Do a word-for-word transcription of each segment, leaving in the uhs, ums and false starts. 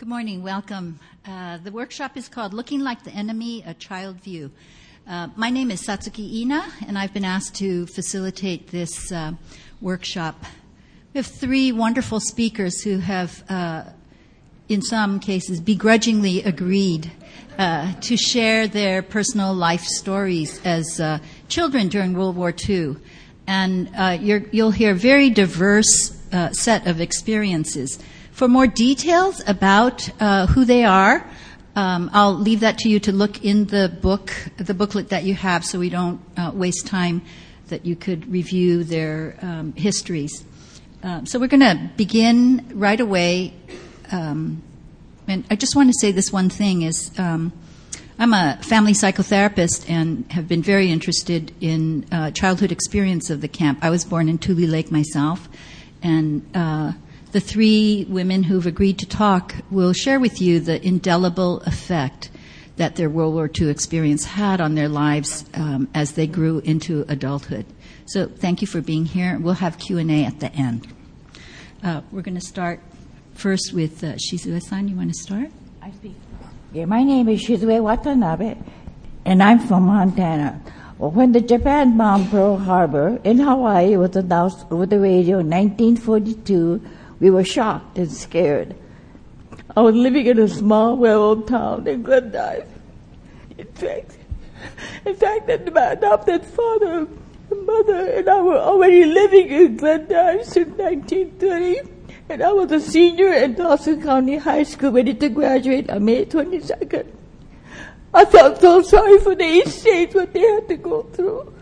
Good morning. Welcome. Uh, the workshop is called Looking Like the Enemy, A Child View. Uh, my name is Satsuki Ina, and I've been asked to facilitate this uh, workshop. We have three wonderful speakers who have, uh, in some cases, begrudgingly agreed uh, to share their personal life stories as uh, children during World War Two. And uh, you're, you'll hear a very diverse uh, set of experiences. For more details about uh, who they are, um, I'll leave that to you to look in the book, the booklet that you have, so we don't uh, waste time, that you could review their um, histories. Uh, so we're going to begin right away. Um, and I just want to say this one thing is um, I'm a family psychotherapist and have been very interested in uh, childhood experience of the camp. I was born in Tule Lake myself, and uh, the three women who've agreed to talk will share with you the indelible effect that their World War Two experience had on their lives um, as they grew into adulthood. So thank you for being here. We'll have Q and A at the end. Uh, we're going to start first with uh, Shizue-san. You want to start? I speak. Yeah, my name is Shizue Watanabe, and I'm from Montana. Well, when the Japan bombed Pearl Harbor in Hawaii, it was announced over the radio in nineteen forty-two, we were shocked and scared. I was living in a small railroad town in Glendive. In fact, in fact, that my adopted father, mother, and I were already living in Glendive since nineteen thirty, and I was a senior at Dawson County High School, ready to graduate on May twenty-second. I felt so sorry for the East States, what they had to go through.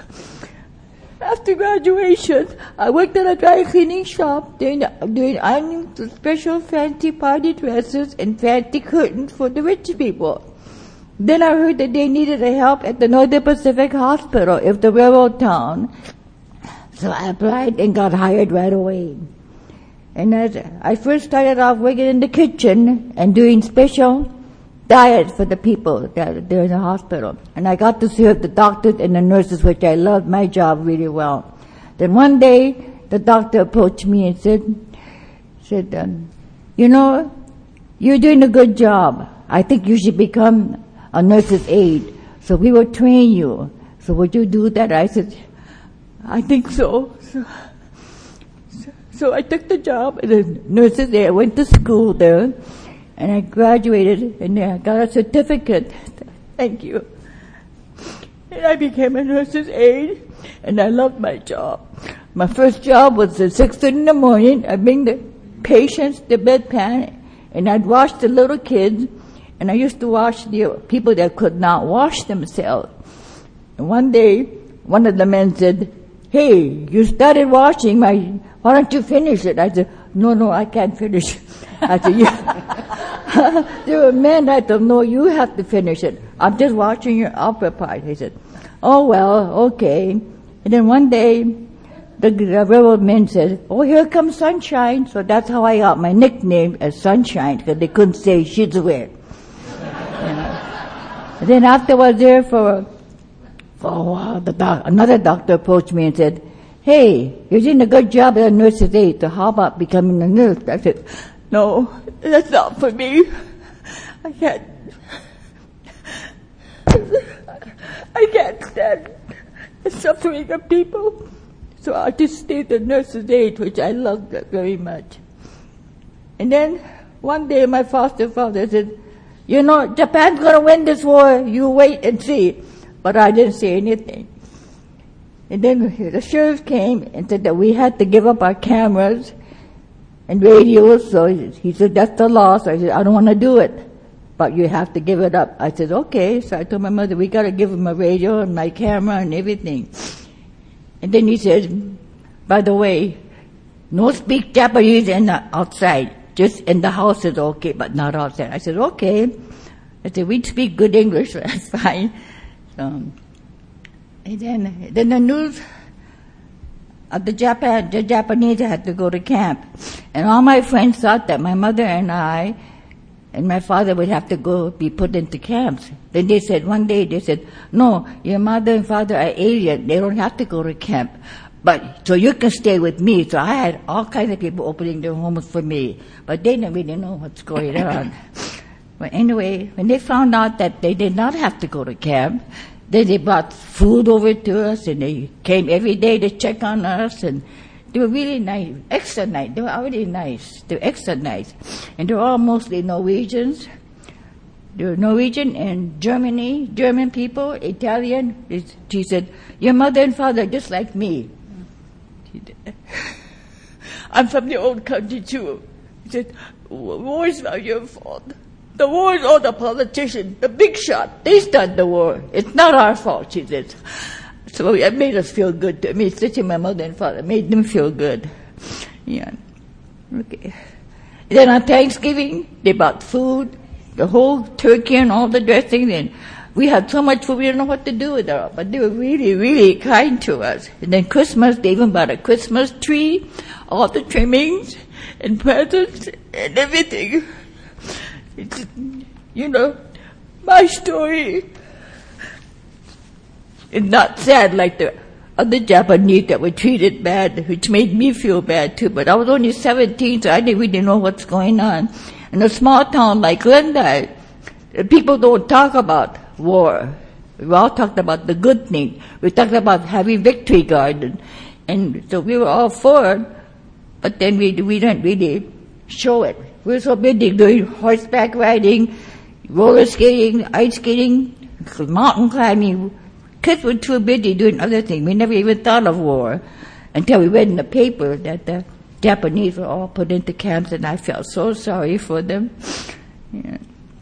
After graduation, I worked at a dry cleaning shop doing, doing ironing special fancy party dresses and fancy curtains for the rich people. Then I heard that they needed help at the Northern Pacific Hospital of the railroad town. So I applied and got hired right away. And as I first started off working in the kitchen and doing special diet for the people that they're in the hospital. And I got to serve the doctors and the nurses, which I loved my job really well. Then one day, the doctor approached me and said, said, um, you know, you're doing a good job. I think you should become a nurse's aide. So we will train you. So would you do that? I said, I think so. So, so, so I took the job as a nurse's aide. I went to school there. And I graduated, and I got a certificate. Thank you. And I became a nurse's aide, and I loved my job. My first job was at six thirty in the morning. I'd bring the patients to bedpan, and I'd wash the little kids, and I used to wash the people that could not wash themselves. And one day, one of the men said, hey, you started washing, my, why don't you finish it? I said, no, no, I can't finish. I said, yeah. There were men that said, no, you have to finish it. I'm just watching your upper part. He said, oh, well, okay. And then one day, the, the railroad men said, oh, here comes Sunshine. So that's how I got my nickname as Sunshine, because they couldn't say Shizue. You know. And then after I was there for, for a while, the doc, another doctor approached me and said, hey, you're doing a good job as a nurse's aide, so how about becoming a nurse? I said, no, that's not for me. I can't. I can't stand the suffering of people. So I just stayed the nurse's aide, which I loved very much. And then one day my foster father said, you know, Japan's going to win this war. You wait and see. But I didn't say anything. And then the sheriff came and said that we had to give up our cameras and radios. So he said, that's the law. So I said, I don't want to do it, but you have to give it up. I said, okay. So I told my mother, we got to give him a radio and my camera and everything. And then he said, by the way, no speak Japanese in the outside. Just in the house is okay, but not outside. I said, okay. I said, we speak good English. So that's fine. So, and then, then the news of the Japan, the Japanese had to go to camp. And all my friends thought that my mother and I and my father would have to go be put into camps. Then they said, one day they said, no, your mother and father are alien. They don't have to go to camp. But, so you can stay with me. So I had all kinds of people opening their homes for me. But they didn't really know what's going on. But anyway, when they found out that they did not have to go to camp, then they brought food over to us, and they came every day to check on us, and they were really nice, extra nice. They were already nice. They were extra nice. And they were all mostly Norwegians. They were Norwegian and Germany, German people, Italian. She said, your mother and father are just like me. I'm from the old country too. He said, war is not your fault. The war is all the politicians, the big shot. They start the war. It's not our fault, she said. So it made us feel good. To me, especially my mother and father, made them feel good. Yeah. Okay. Then on Thanksgiving, they bought food, the whole turkey and all the dressings, and we had so much food we didn't know what to do with it all. But they were really, really kind to us. And then Christmas, they even bought a Christmas tree, all the trimmings and presents and everything. It's, you know, my story is not sad like the other Japanese that were treated bad, which made me feel bad too. But I was only seventeen, so I didn't really know what's going on. In a small town like Glendale, people don't talk about war. We all talked about the good thing. We talked about having victory garden. And so we were all for it, but then we, we didn't really show it. We were so busy doing horseback riding, roller skating, ice skating, mountain climbing. Kids were too busy doing other things. We never even thought of war until we read in the paper that the Japanese were all put into camps, and I felt so sorry for them. Yeah.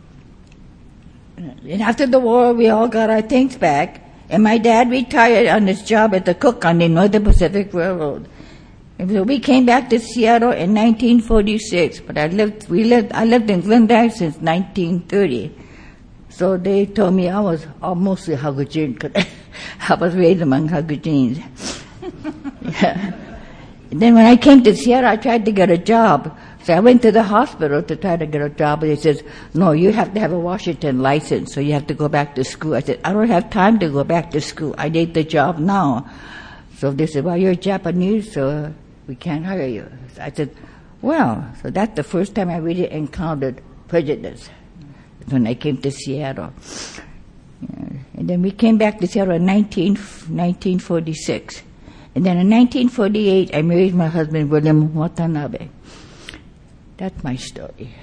And after the war, we all got our things back, and my dad retired on his job as a cook on the Northern Pacific Railroad. And so we came back to Seattle in nineteen forty-six, but I lived, we lived, I lived in Glendale since nineteen thirty. So they told me I was almost a Hagujin, because I was raised among Hagujins. Yeah. And then when I came to Seattle, I tried to get a job. So I went to the hospital to try to get a job, and they said, no, you have to have a Washington license, so you have to go back to school. I said, I don't have time to go back to school. I need the job now. So they said, well, you're Japanese, so we can't hire you. So I said, well, so that's the first time I really encountered prejudice, when I came to Seattle. Yeah. And then we came back to Seattle in nineteen forty-six. And then in nineteen forty-eight, I married my husband, William Watanabe. That's my story.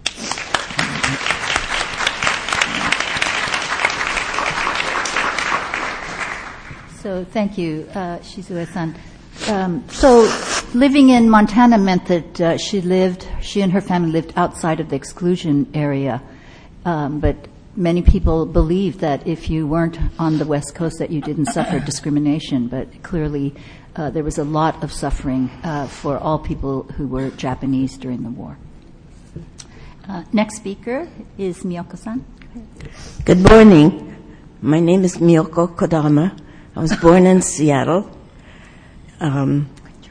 So thank you, uh, Shizue-san. Um, so living in Montana meant that uh, she lived, she and her family lived outside of the exclusion area. Um, but many people believe that if you weren't on the West Coast that you didn't suffer discrimination, but clearly uh, there was a lot of suffering uh, for all people who were Japanese during the war. Uh, next speaker is Miyoko-san. Good morning. My name is Miyoko Kodama. I was born in Seattle. Um,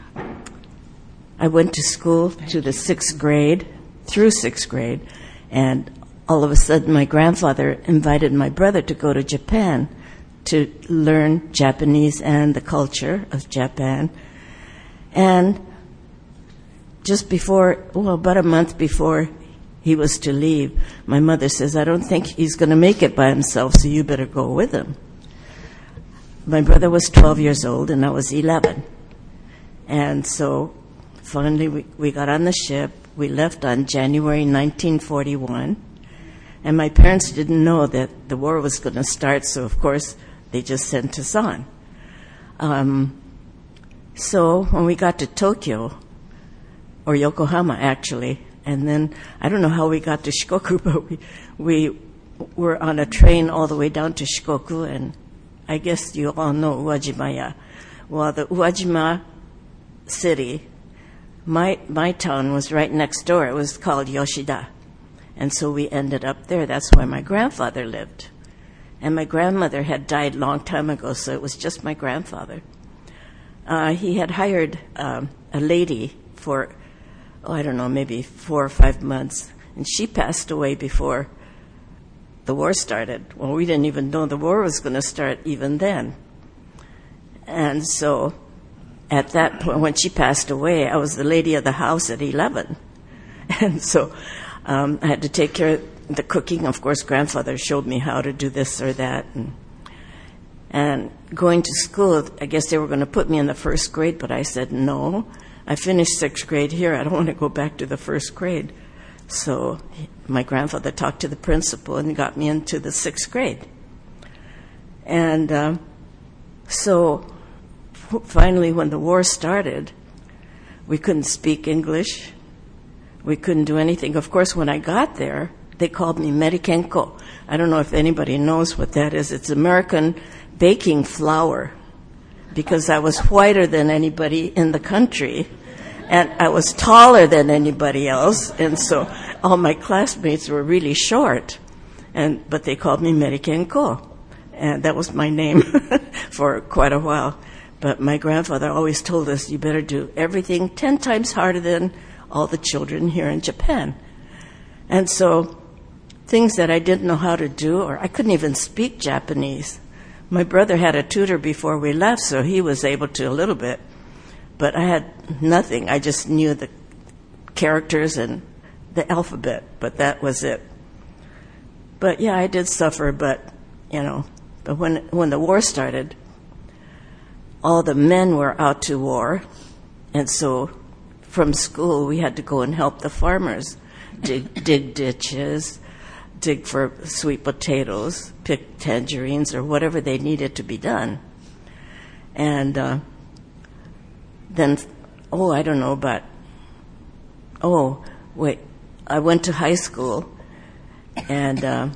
I went to school to the sixth grade, through sixth grade, and all of a sudden, my grandfather invited my brother to go to Japan to learn Japanese and the culture of Japan. And just before, well, about a month before he was to leave, my mother says, I don't think he's going to make it by himself, so you better go with him. My brother was twelve years old, and I was eleven. And so finally, we, we got on the ship. We left on January nineteen forty-one. And my parents didn't know that the war was going to start, so of course they just sent us on. Um, so when we got to Tokyo, or Yokohama actually, and then I don't know how we got to Shikoku, but we, we were on a train all the way down to Shikoku, and I guess you all know Uwajimaya. Well, the Uwajima city, my my town was right next door. It was called Yoshida. And so we ended up there. That's where my grandfather lived. And my grandmother had died a long time ago, so it was just my grandfather. Uh, he had hired um, a lady for, oh, I don't know, maybe four or five months. And she passed away before the war started. Well, we didn't even know the war was going to start even then. And so at that point, when she passed away, I was the lady of the house at eleven. And so um, I had to take care of the cooking. Of course, grandfather showed me how to do this or that. And, and going to school, I guess they were going to put me in the first grade, but I said, no, I finished sixth grade here. I don't want to go back to the first grade. So my grandfather talked to the principal and got me into the sixth grade. And um, so finally, when the war started, we couldn't speak English. We couldn't do anything. Of course, when I got there, they called me Merikenko. I don't know if anybody knows what that is. It's American baking flour, because I was whiter than anybody in the country, and I was taller than anybody else, and so all my classmates were really short, and but they called me Merikenko, and that was my name for quite a while. But my grandfather always told us, you better do everything ten times harder than all the children here in Japan. And so things that I didn't know how to do, or I couldn't even speak Japanese. My brother had a tutor before we left, so he was able to a little bit. But I had nothing. I just knew the characters and the alphabet, but that was it. But yeah, I did suffer, but, you know, but when when the war started, all the men were out to war, and so from school we had to go and help the farmers dig, dig ditches, dig for sweet potatoes, pick tangerines, or whatever they needed to be done. And uh, then, oh, I don't know, but, oh, wait, I went to high school, and uh,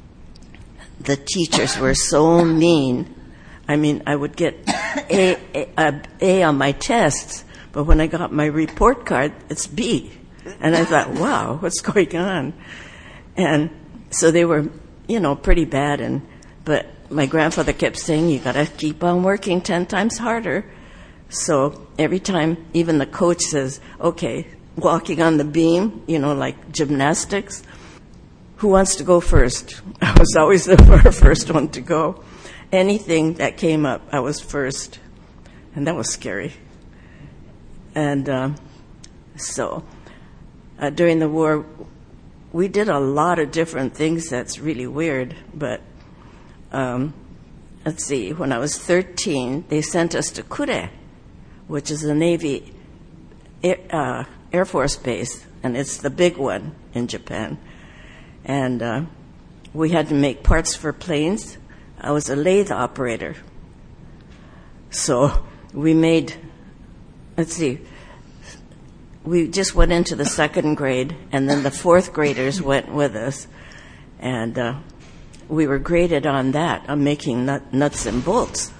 the teachers were so mean. I mean, I would get A, A, a, A on my tests, but when I got my report card, it's B. And I thought, wow, what's going on? And so they were, you know, pretty bad. And but my grandfather kept saying, you got to keep on working ten times harder. So every time, even the coach says, okay, walking on the beam, you know, like gymnastics, who wants to go first? I was always the first one to go. Anything that came up, I was first. And that was scary. And uh, so uh, during the war, we did a lot of different things that's really weird. But um, let's see, when I was thirteen, they sent us to Kure, which is a Navy Air, uh, Air Force base, and it's the big one in Japan. And uh, we had to make parts for planes. I was a lathe operator. So we made, let's see, we just went into the second grade, and then the fourth graders went with us. And uh, we were graded on that, on making nut, nuts and bolts.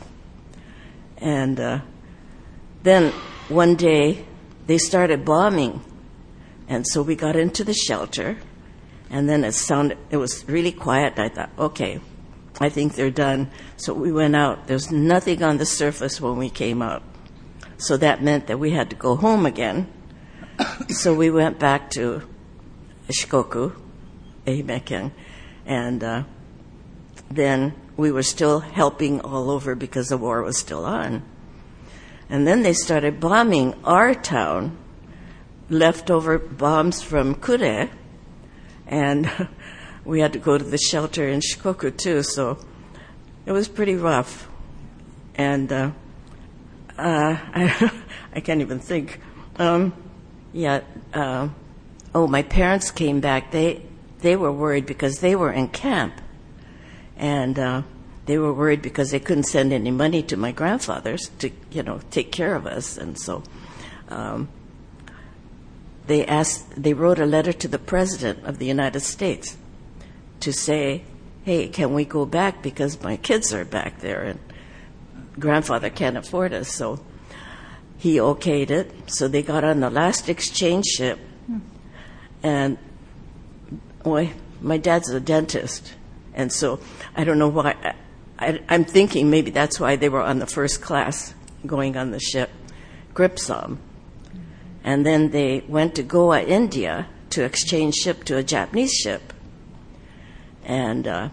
And uh, then one day they started bombing. And so we got into the shelter, and then it sounded, it was really quiet. I thought, okay, I think they're done. So we went out. There was nothing on the surface when we came out. So that meant that we had to go home again. So we went back to Shikoku, Ehime-ken, and uh, then we were still helping all over because the war was still on. And then they started bombing our town, leftover bombs from Kure, and we had to go to the shelter in Shikoku too, so it was pretty rough. And uh, uh, I, I can't even think. Um, yeah. Uh, oh, my parents came back. They they were worried because they were in camp, and uh, they were worried because they couldn't send any money to my grandfathers to, you know, take care of us. And so um, they asked. They wrote a letter to the President of the United States to say, hey, can we go back because my kids are back there and grandfather can't afford us. So he okayed it. So they got on the last exchange ship. Hmm. And boy, my dad's a dentist. And so I don't know why. I, I, I'm thinking maybe that's why they were on the first class going on the ship, Gripsam. And then they went to Goa, India to exchange ship to a Japanese ship. And uh,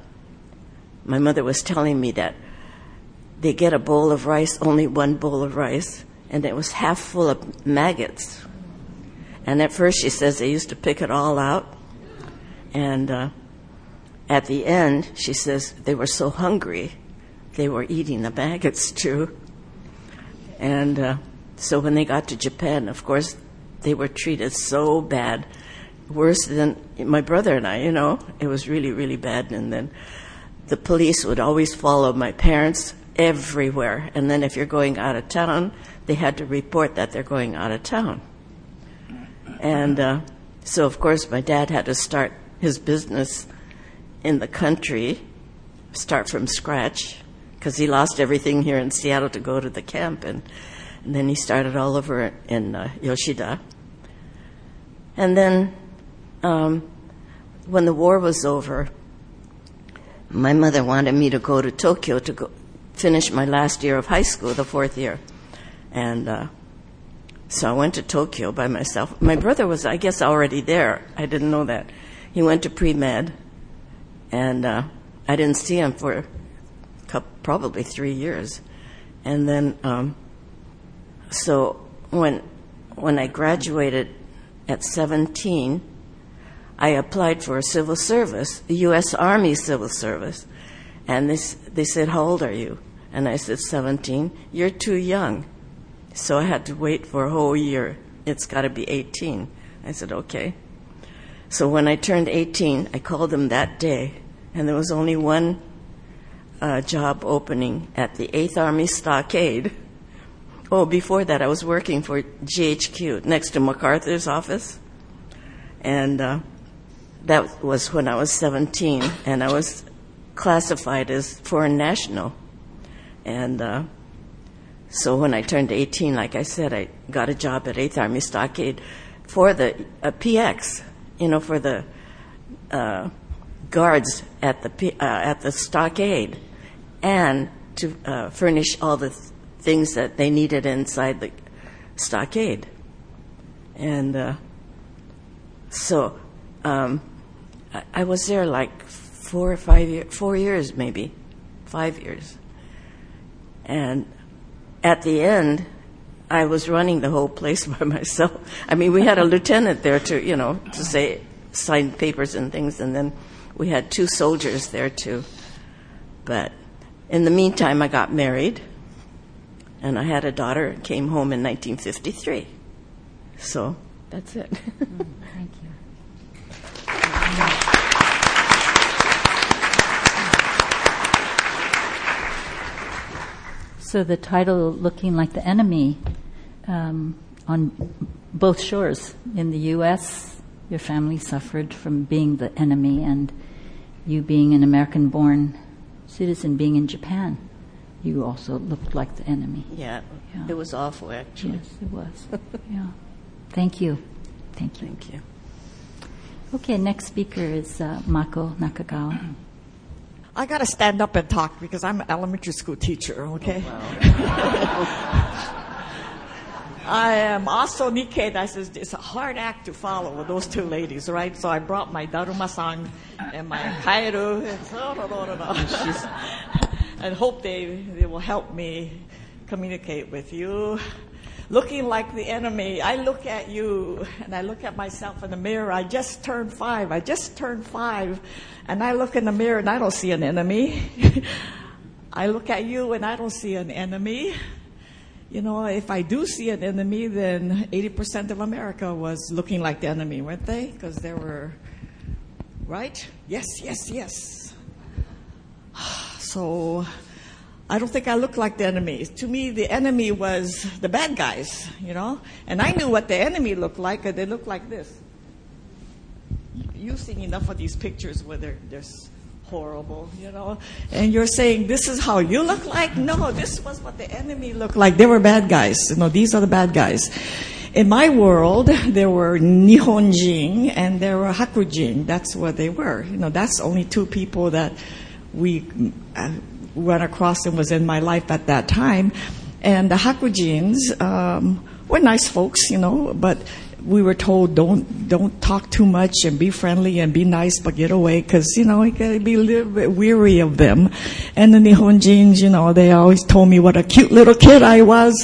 my mother was telling me that they get a bowl of rice, only one bowl of rice. and it was half full of maggots. And at first, she says, they used to pick it all out. And uh, at the end, she says, they were so hungry, they were eating the maggots too. And uh, so when they got to Japan, of course, they were treated so bad, worse than my brother and I, you know. It was really, really bad. And then the police would always follow my parents everywhere. And then if you're going out of town, they had to report that they're going out of town. And uh, so, of course, my dad had to start his business in the country, start from scratch, because he lost everything here in Seattle to go to the camp. And, and then he started all over in uh, Yoshida. And then um, when the war was over, my mother wanted me to go to Tokyo to go finish my last year of high school, the fourth year. And uh, so I went to Tokyo by myself. My brother was, I guess, already there. I didn't know that. He went to pre-med, and uh, I didn't see him for a couple, probably three years. And then, um, so when when I graduated at seventeen, I applied for a civil service, the U S Army Civil Service. And they, they said, how old are you? And I said, seventeen. You're too young. So I had to wait for a whole year. It's got to be eighteen. I said, okay. So when I turned eighteen, I called them that day, and there was only one uh, job opening at the eighth Army Stockade. Oh, before that, I was working for G H Q next to MacArthur's office. And uh, that was when I was seventeen, and I was classified as foreign national. And uh, so when I turned eighteen, like I said, I got a job at eighth Army Stockade for the uh, P X, you know, for the uh, guards at the P, uh, at the stockade, and to uh, furnish all the th- things that they needed inside the stockade. And uh, so um, I, I was there like four or five years, four years maybe, five years. And at the end, I was running the whole place by myself. I mean, we had a lieutenant there to, you know, to say, sign papers and things, and then we had two soldiers there too. But in the meantime, I got married, and I had a daughter and came home in nineteen fifty-three. So that's it. Mm, thank you. So the title, Looking Like the Enemy, um, on both shores. In the U S, your family suffered from being the enemy, and you being an American-born citizen, being in Japan, you also looked like the enemy. Yeah, Yeah. it was awful, actually. Yes, it was. Yeah. Thank you. Thank you. Thank you. Okay, next speaker is uh, Mako Nakagawa. I got to stand up and talk because I'm an elementary school teacher, okay? Oh, wow. I am also Nikkei. That says it's a hard act to follow with those two ladies, right? So I brought my Daruma-san and my Kaeru and, and hope they, they will help me communicate with you. Looking like the enemy, I look at you and I look at myself in the mirror. I just turned five. I just turned five. And I look in the mirror and I don't see an enemy. I look at you and I don't see an enemy. You know, if I do see an enemy, then eighty percent of America was looking like the enemy, weren't they? Because there were, right? Yes, yes, yes. So I don't think I look like the enemy. To me, the enemy was the bad guys, you know. And I knew what the enemy looked like. They looked like this. You've seen enough of these pictures where they're just horrible, you know. And you're saying, this is how you look like? No, this was what the enemy looked like. They were bad guys. You know, these are the bad guys. In my world, there were Nihonjin and there were Hakujin. That's what they were. You know, that's only two people that we uh, run across and was in my life at that time. And the Hakujins um, were nice folks, you know, but we were told don't don't talk too much and be friendly and be nice, but get away because, you know, you can be a little bit weary of them. And the Nihonjins, you know, they always told me what a cute little kid I was.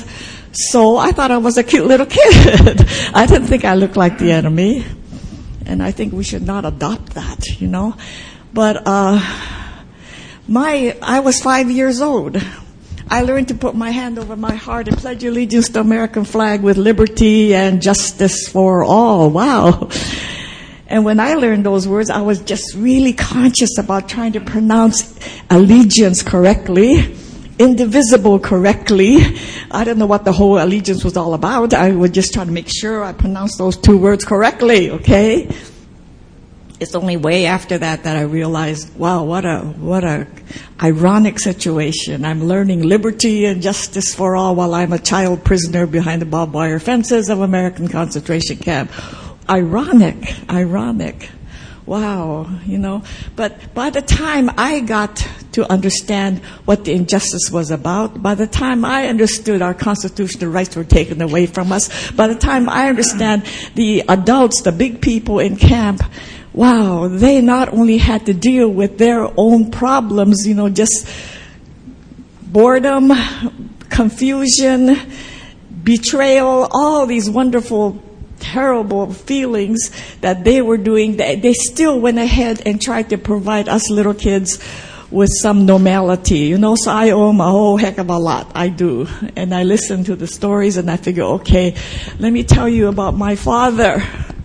So I thought I was a cute little kid. I didn't think I looked like the enemy. And I think we should not adopt that, you know. But uh, my, I was five years old. I learned to put my hand over my heart and pledge allegiance to the American flag with liberty and justice for all. Wow. And when I learned those words, I was just really conscious about trying to pronounce allegiance correctly, indivisible correctly. I didn't know what the whole allegiance was all about. I was just trying to make sure I pronounced those two words correctly, okay? It's only way after that that I realized, wow, what a what a ironic situation. I'm learning liberty and justice for all while I'm a child prisoner behind the barbed wire fences of American concentration camp. Ironic, ironic. Wow, you know. But by the time I got to understand what the injustice was about, by the time I understood our constitutional rights were taken away from us, by the time I understand the adults, the big people in camp, wow, they not only had to deal with their own problems, you know, just boredom, confusion, betrayal, all these wonderful terrible feelings that they were doing, they, they still went ahead and tried to provide us little kids with some normality, you know. So I owe them a whole heck of a lot. I do. And I listen to the stories and I figure, okay, let me tell you about my father.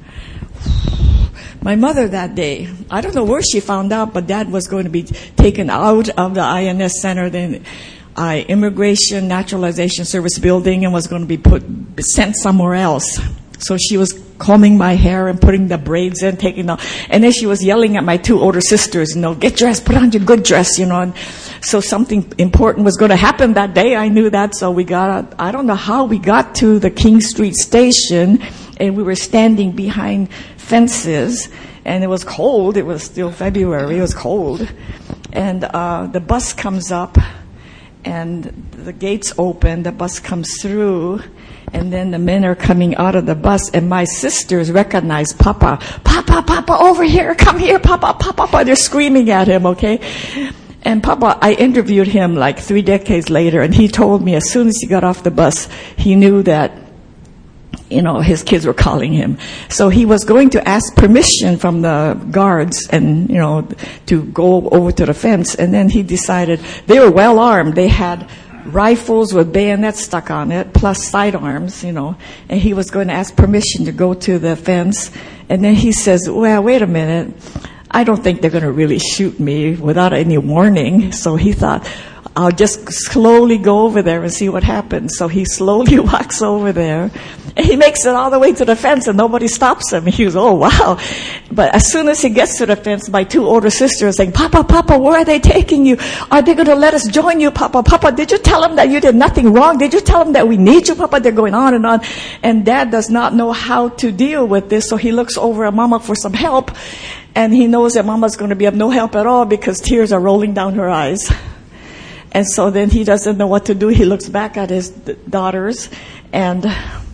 My mother that day, I don't know where she found out, but Dad was going to be taken out of the I N S Center, then uh, Immigration Naturalization Service building, and was going to be put sent somewhere else. So she was combing my hair and putting the braids in, taking the, and then she was yelling at my two older sisters, you know, get dressed, put on your good dress, you know. And so something important was going to happen that day. I knew that, so we got, I don't know how we got to the King Street station, and we were standing behind fences, and it was cold. It was still February. It was cold. And uh, the bus comes up, and the gates open. The bus comes through, and then the men are coming out of the bus, and my sisters recognize Papa. Papa, Papa, over here. Come here, Papa, Papa, Papa. They're screaming at him, okay? And Papa, I interviewed him like three decades later, and he told me as soon as he got off the bus, he knew that, you know, his kids were calling him. So he was going to ask permission from the guards and, you know, to go over to the fence. And then he decided, they were well armed. They had rifles with bayonets stuck on it, plus sidearms, you know. And he was going to ask permission to go to the fence. And then he says, well, wait a minute. I don't think they're going to really shoot me without any warning. So he thought, I'll just slowly go over there and see what happens. So he slowly walks over there, and he makes it all the way to the fence, and nobody stops him. He goes, oh, wow. But as soon as he gets to the fence, my two older sisters are saying, Papa, Papa, where are they taking you? Are they going to let us join you, Papa? Papa, did you tell them that you did nothing wrong? Did you tell them that we need you, Papa? They're going on and on. And Dad does not know how to deal with this, so he looks over at Mama for some help, and he knows that Mama's going to be of no help at all because tears are rolling down her eyes. And so then he doesn't know what to do. He looks back at his d- daughters, and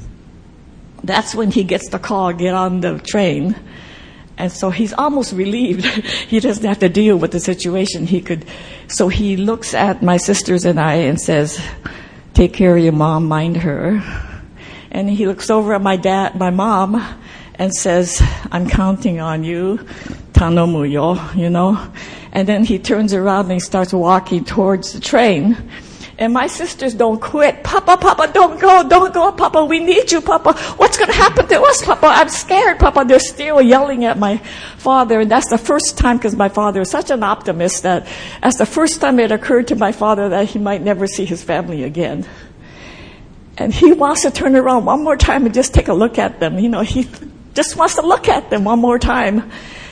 that's when he gets the call, get on the train. And so he's almost relieved. He doesn't have to deal with the situation. He could, so he looks at my sisters and I and says, take care of your mom, mind her. And he looks over at my dad, my mom, and says, I'm counting on you, Tanomuyo, you know. And then he turns around and he starts walking towards the train. And my sisters don't quit. Papa, Papa, don't go, don't go, Papa. We need you, Papa. What's going to happen to us, Papa? I'm scared, Papa. They're still yelling at my father. And that's the first time, because my father is such an optimist, that that's the first time it occurred to my father that he might never see his family again. And he wants to turn around one more time and just take a look at them. You know, he just wants to look at them one more time.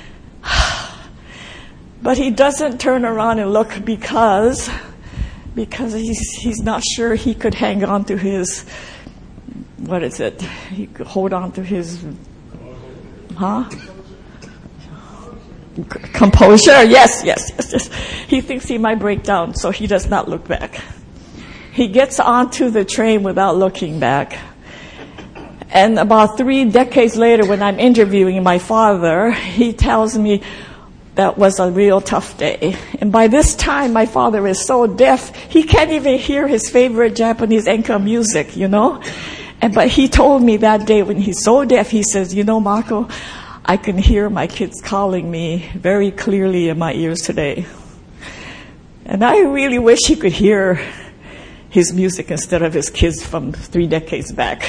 But he doesn't turn around and look because, because he's, he's not sure he could hang on to his, what is it? He could hold on to his, huh? Composure, yes, yes, yes, yes. He thinks he might break down, so he does not look back. He gets onto the train without looking back. And about three decades later, when I'm interviewing my father, he tells me that was a real tough day. And by this time, my father is so deaf, he can't even hear his favorite Japanese enka music, you know? And but he told me that day when he's so deaf, he says, you know, Marco, I can hear my kids calling me very clearly in my ears today. And I really wish he could hear his music instead of his kids from three decades back.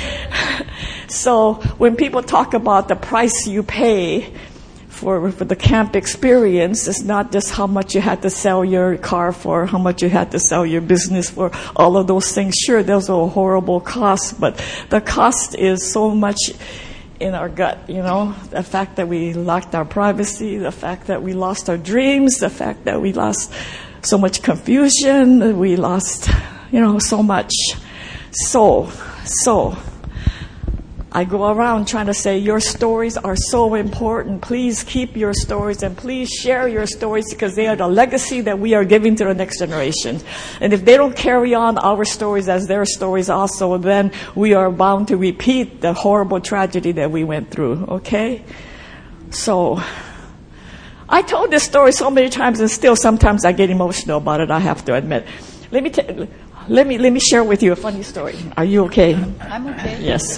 So when people talk about the price you pay for, for the camp experience, it's not just how much you had to sell your car for, how much you had to sell your business for, all of those things. Sure, those are horrible costs, but the cost is so much in our gut, you know, the fact that we lost our privacy, the fact that we lost our dreams, the fact that we lost so much confusion, we lost, you know, so much. So, so, I go around trying to say your stories are so important. Please keep your stories and please share your stories because they are the legacy that we are giving to the next generation. And if they don't carry on our stories as their stories also, then we are bound to repeat the horrible tragedy that we went through, okay? So, I told this story so many times and still sometimes I get emotional about it, I have to admit. Let me t- let me let me share with you a funny story. Are you okay? I'm okay. Yes.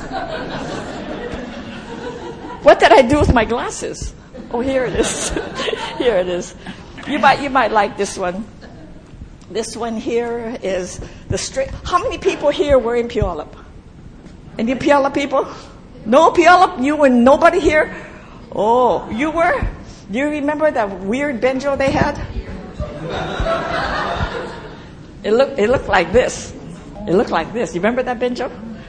What did I do with my glasses? Oh, here it is. Here it is. You might you might like this one. This one here is the straight. How many people here were in Puyallup? Any Puyallup people? No Puyallup? You were nobody here? Oh, you were? Do you remember that weird banjo they had? It looked it looked like this. It looked like this. You remember that banjo?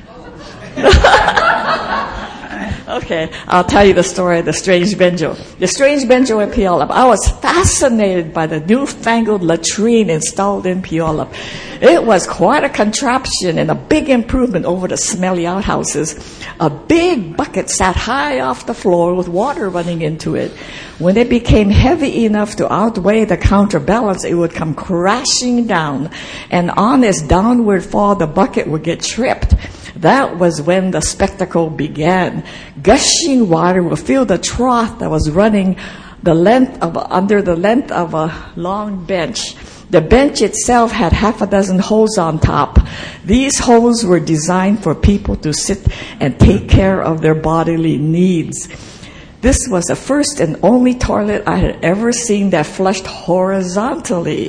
Okay, I'll tell you the story of the strange banjo. The strange banjo in Puyallup. I was fascinated by the newfangled latrine installed in Puyallup. It was quite a contraption and a big improvement over the smelly outhouses. A big bucket sat high off the floor with water running into it. When it became heavy enough to outweigh the counterbalance, it would come crashing down. And on its downward fall, the bucket would get tripped. That was when the spectacle began. Gushing water would fill the trough that was running the length of under the length of a long bench. The bench itself had half a dozen holes on top. These holes were designed for people to sit and take care of their bodily needs. This was the first and only toilet I had ever seen that flushed horizontally.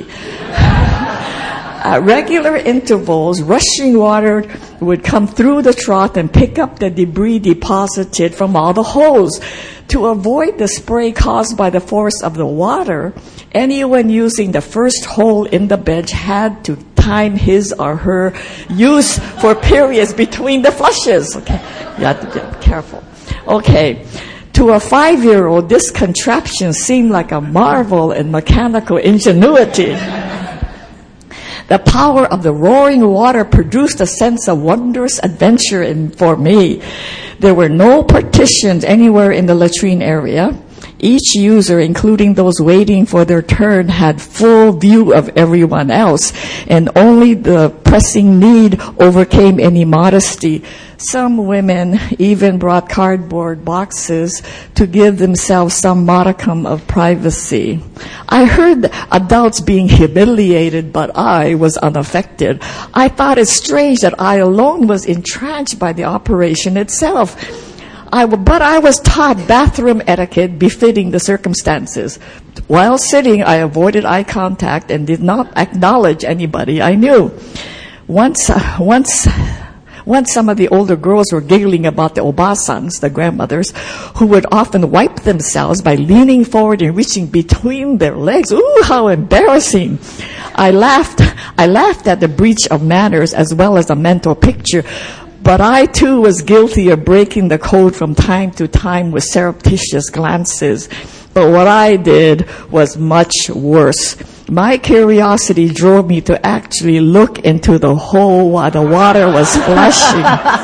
At regular intervals, rushing water would come through the trough and pick up the debris deposited from all the holes. To avoid the spray caused by the force of the water, anyone using the first hole in the bench had to time his or her use for periods between the flushes. Okay, you have to be careful. Okay. To a five-year-old, this contraption seemed like a marvel in mechanical ingenuity. The power of the roaring water produced a sense of wondrous adventure in, for me. There were no partitions anywhere in the latrine area. Each user, including those waiting for their turn, had full view of everyone else, and only the pressing need overcame any modesty. Some women even brought cardboard boxes to give themselves some modicum of privacy. I heard adults being humiliated, but I was unaffected. I thought it strange that I alone was entranced by the operation itself. I, but I was taught bathroom etiquette befitting the circumstances. While sitting, I avoided eye contact and did not acknowledge anybody I knew. Once, uh, once, once some of the older girls were giggling about the obasans, the grandmothers, who would often wipe themselves by leaning forward and reaching between their legs. Ooh, how embarrassing. I laughed, I laughed at the breach of manners as well as a mental picture. But I, too, was guilty of breaking the code from time to time with surreptitious glances. But what I did was much worse. My curiosity drove me to actually look into the hole while the water was splashing.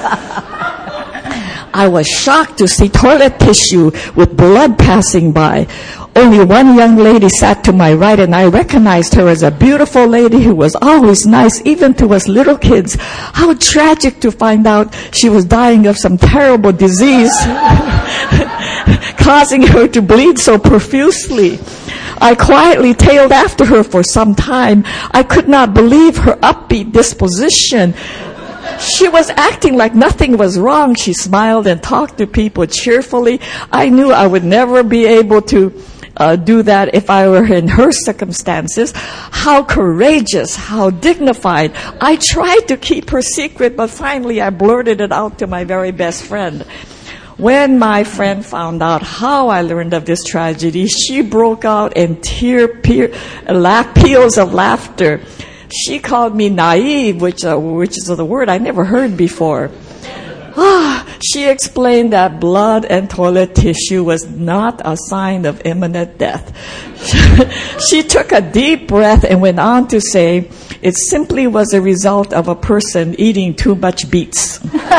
I was shocked to see toilet tissue with blood passing by. Only one young lady sat to my right, and I recognized her as a beautiful lady who was always nice, even to us little kids. How tragic to find out she was dying of some terrible disease. causing her to bleed so profusely. I quietly tailed after her for some time. I could not believe her upbeat disposition. She was acting like nothing was wrong. She smiled and talked to people cheerfully. I knew I would never be able to uh, do that if I were in her circumstances. How courageous, how dignified. I tried to keep her secret, but finally I blurted it out to my very best friend. When my friend found out how I learned of this tragedy, she broke out in tear, peer, laugh, peals of laughter. She called me naive, which, uh, which is a word I never heard before. Ah, she explained that blood and toilet tissue was not a sign of imminent death. She took a deep breath and went on to say, it simply was a result of a person eating too much beets.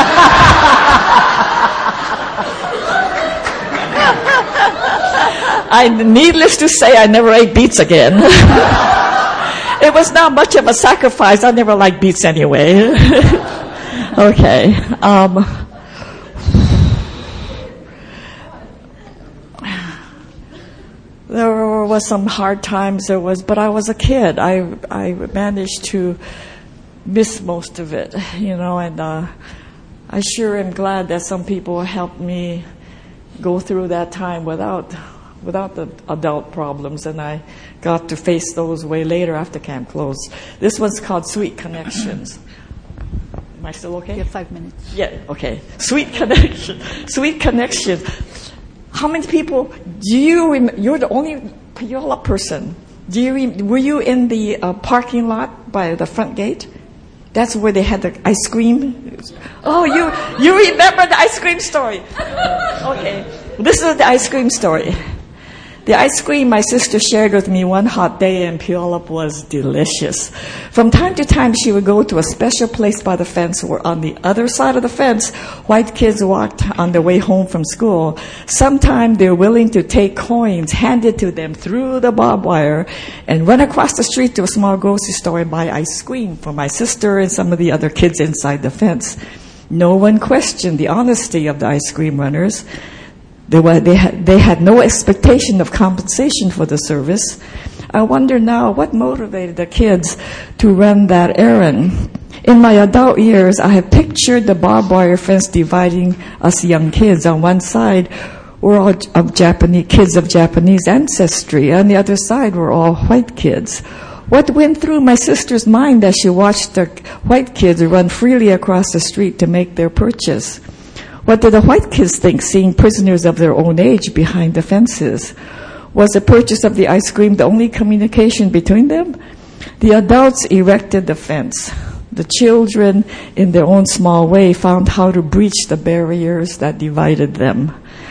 I, needless to say, I never ate beets again. It was not much of a sacrifice. I never liked beets anyway. Okay. Um, there was some hard times. There was, but I was a kid. I I managed to miss most of it, you know. And uh, I sure am glad that some people helped me go through that time without. without the adult problems, and I got to face those way later after camp closed. This one's called Sweet Connections. Am I still okay? You have five minutes. Yeah, okay. Sweet Connection. Sweet Connection. How many people, do you rem- you're the only Puyallup person. Do you rem- were you in the uh, parking lot by the front gate? That's where they had the ice cream. Oh, you you remember the ice cream story. Okay. This is the ice cream story. The ice cream my sister shared with me one hot day in Puyallup was delicious. From time to time, she would go to a special place by the fence where on the other side of the fence, white kids walked on their way home from school. Sometimes they're willing to take coins handed to them through the barbed wire and run across the street to a small grocery store and buy ice cream for my sister and some of the other kids inside the fence. No one questioned the honesty of the ice cream runners. They, were, they, had, they had no expectation of compensation for the service. I wonder now what motivated the kids to run that errand. In my adult years, I have pictured the barbed wire fence dividing us young kids. On one side were all of Japanese kids of Japanese ancestry. On the other side were all white kids. What went through my sister's mind as she watched the white kids run freely across the street to make their purchase? What did the white kids think, seeing prisoners of their own age behind the fences? Was the purchase of the ice cream the only communication between them? The adults erected the fence. The children, in their own small way, found how to breach the barriers that divided them.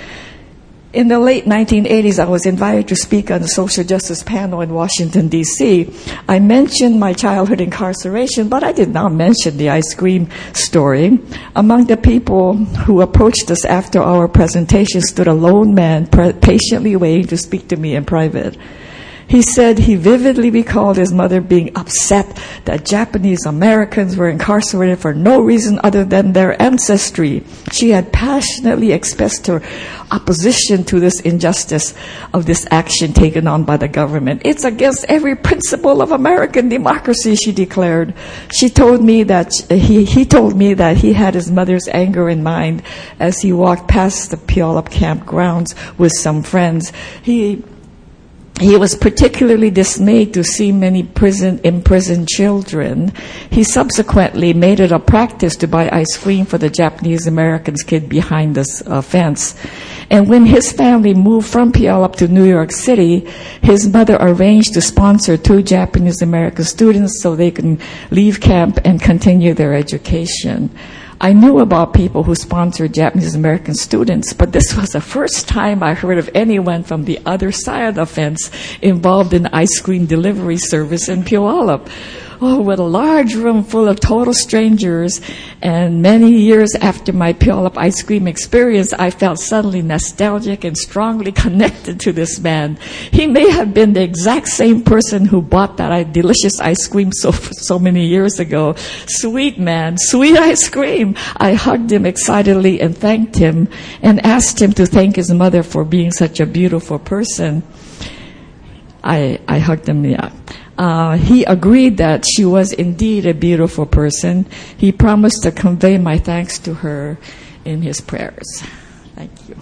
In the late nineteen eighties, I was invited to speak on a social justice panel in Washington, D C I mentioned my childhood incarceration, but I did not mention the ice cream story. Among the people who approached us after our presentation stood a lone man patiently waiting to speak to me in private. He said he vividly recalled his mother being upset that Japanese Americans were incarcerated for no reason other than their ancestry. She had passionately expressed her opposition to this injustice of this action taken on by the government. It's against every principle of American democracy, she declared. She told me that he, he told me that he had his mother's anger in mind as he walked past the Puyallup camp grounds with some friends. He He was particularly dismayed to see many prison, imprisoned children. He subsequently made it a practice to buy ice cream for the Japanese Americans kid behind this uh, fence. And when his family moved from Puyallup to New York City, his mother arranged to sponsor two Japanese American students so they can leave camp and continue their education. I knew about people who sponsored Japanese American students, but this was the first time I heard of anyone from the other side of the fence involved in ice cream delivery service in Puyallup. oh, with a large room full of total strangers. And many years after my Puyallup ice cream experience, I felt suddenly nostalgic and strongly connected to this man. He may have been the exact same person who bought that delicious ice cream so so many years ago. Sweet man, sweet ice cream. I hugged him excitedly and thanked him and asked him to thank his mother for being such a beautiful person. I, I hugged him, yeah. Uh, he agreed that she was indeed a beautiful person. He promised to convey my thanks to her in his prayers. Thank you.